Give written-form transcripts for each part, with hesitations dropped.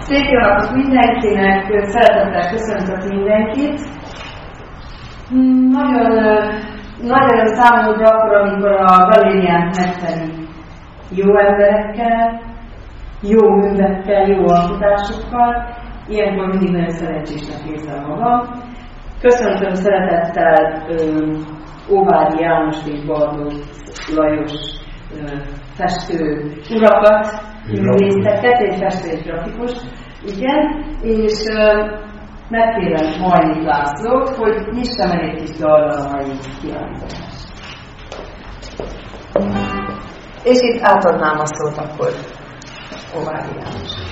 Szép jó napot mindenkinek, szeretettel köszöntök mindenkit. Nagyon számomra akkor, amikor a galériánk megteli jó emberekkel, jó művekkel, jó alkotásokkal, ilyenkor mindig nagyon szerencsésnek érzem magam. Köszöntöm szeretettel Óvári János és Bardosz Lajos festő urakat, művészeket, egy festő és grafikus, igen, és megkérem Majnik Lászlót, hogy nyissa meg egy kis dallal a mai kiállítást. És itt átadnám a szót akkor Óvári János.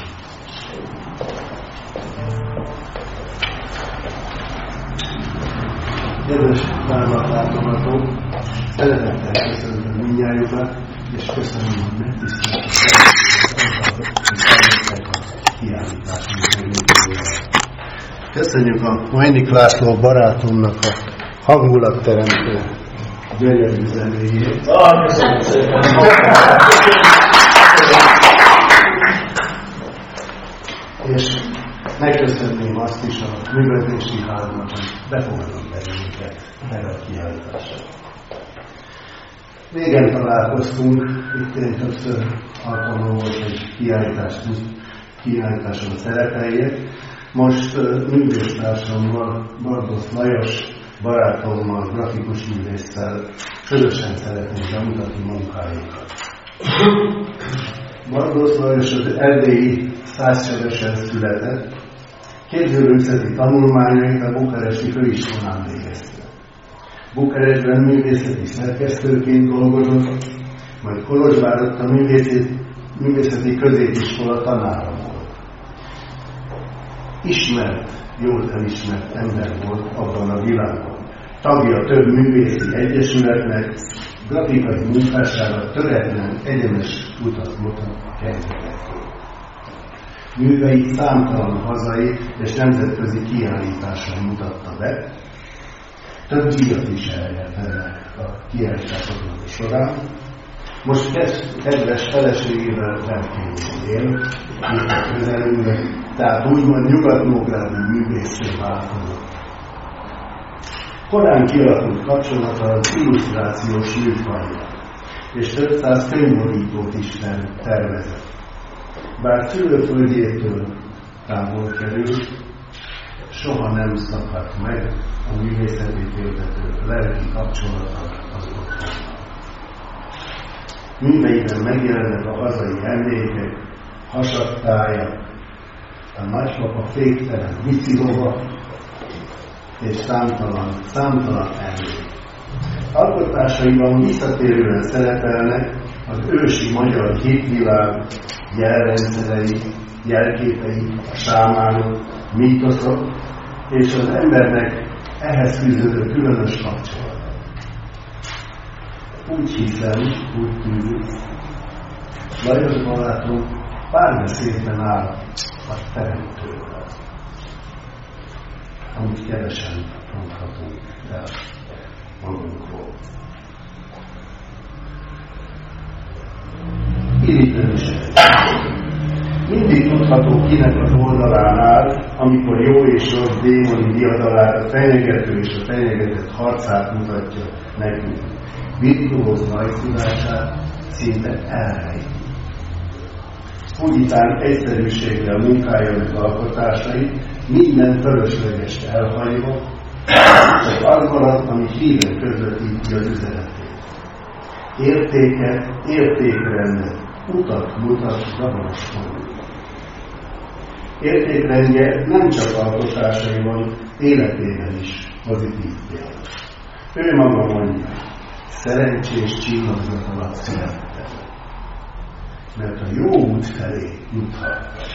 Kedves látogatók, szeretettel köszöntöm mindnyájukat, és köszönöm, hogy megtiszteltek a kiállításunkra. Köszönjük a Majnik László barátomnak a hangulatteremtő gyönyörű zenéjét. Köszönöm szépen! És megköszönném azt is a művelődési háznak, hogy befogadott bennünket erre a kiállításra. Régen találkoztunk, itt én többször alkalmam volt, hogy kiállításon szerepeljek. Most művésztársammal, Bardosz Lajos barátommal, grafikus művésszel közösen szeretnénk bemutatni munkáinkat. Bardosz Lajos az erdélyi Szászsebesen született, képzőművészeti tanulmányait a bukaresti főiskolán végezte. Bukarestben művészeti szerkesztőként dolgozott, majd Kolozsvárott a művészeti középiskola tanára volt. Ismert, jól elismert ember volt abban a világban. Tagja több művészi egyesületnek, grafikai munkássága töretlen, egyenes utat mutat a kengetekről. Műveit számtalan hazai és nemzetközi kiállításon mutatta be. Több díjat is elnyert ennek a kiállításoknak során. Most kedves feleségével rendkívül él, itt a közelünkben, tehát úgymond nyugat-nógrádi művészé változott. Korán kialakult kapcsolata az illusztrációs műfajjal, és több száz könyvborítót is tervezett. Bár szülőföldjétől távol került, soha nem szakadt meg a művészetét éltető lelki kapcsolata az otthonnal. Műveiben megjelennek a hazai emlékek, hasadtája, a nagypapa féktelen bicilova és számtalan emlék. Alkotásaiban visszatérően szerepelnek az ősi magyar hitvilág jelrendszerei, jelképei, a sámánok, mítoszok és az embernek ehhez fűződő különös kapcsolata. Úgy hiszem, úgy tűnik, Lajos barátom párbeszédben áll a teremtővel. Amúgy kevesen mondhatunk el magunkról. Irigyelőség. Mindig tudható, kinek az oldalán áll, amikor jó és rossz démoni diadalát, a fenyegető és a fenyegetett harcát mutatja nekünk. Virtuóz rajztudását szinte elrejti. Úgyitán egyszerűségre a munkájának alkotásai, minden fölösleges elhagyva, csak az marad, ami híven közvetíti az üzenetét. Értéket, értékrendet, utat mutat zavarosan. Értékrendje nem csak alkotásaiban, életében is pozitív példa. Ő maga mondja, szerencsés csillagzat alatt születtem, mert a jó út felé juthattam.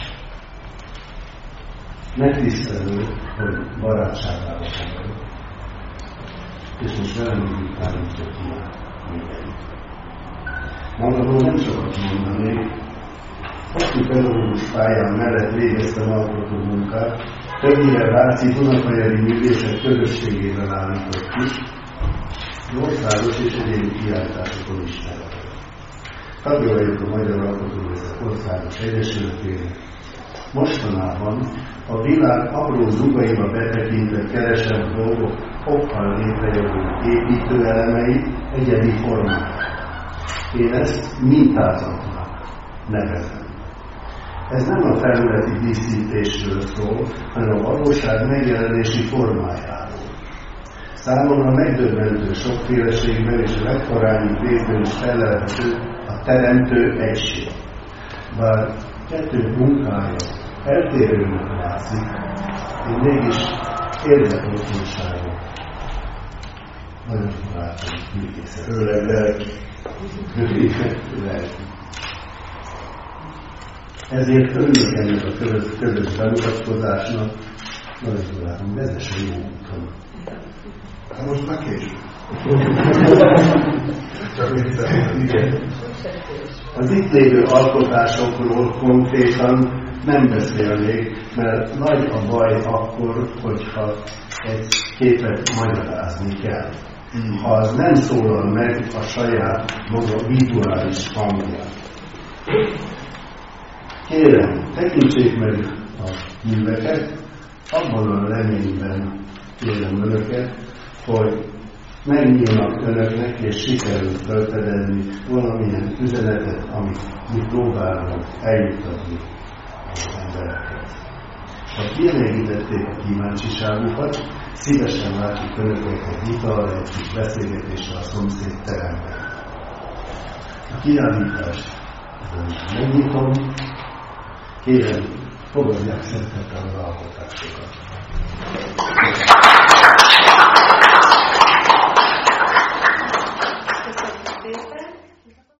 Megtisztelő, hogy barátságába fogadok, és most velem úgy tárítja ki mindenit. Magadról nem sokat mondanék, hosszú pedagógus pályán mellett végeztem alkotó munkát, többnyire Váci Dunakanyari művészek közösségével állított ki, országos és egyéni kiállításokon is szerepel. Tagja vagyok a Magyar Alkotóművészek Országos Egyesületének, Mostanában a világ apró zugaiba betekintve keresett dolgok hoppal létrejövő építőelemeit, egyedi formát. Én ezt mintázatnak nevezem. Ez nem a felületi díszítésről szól, hanem a valóság megjelenési formájáról. Számomra megdöbbentő sokféleségben és a legparányi részben is felelhető a teremtő egység. Bár kettő munkája eltérőnek látszik, én mégis érdeklődőságot nagyon látom művészet. Főleg lelki. Ezért örülök ennek a közös bemutatkozásnak, nagyon látom, vezesse jó úton. Hát most már késő. Csak igen. Az itt lévő alkotásokról konkrétan nem beszélnék, mert nagy a baj akkor, hogyha egy képet magyarázni kell. Ha az nem szólal meg a saját maga vizuális hangján. Kérem, tekintsék meg a műveket, abban a reményben kérem önöket, hogy megnyílnak önöknek, és sikerül felfedezni valamilyen üzenetet, amit mi próbálunk eljuttatni az embereket. Ha kielégítették a kíváncsiságukat, szívesen látjuk önöket egy italra, egy kis beszélgetésre a szomszéd teremben. A kiállítást megnyitom, kérem, fogadják szeretettel az alkotásokat.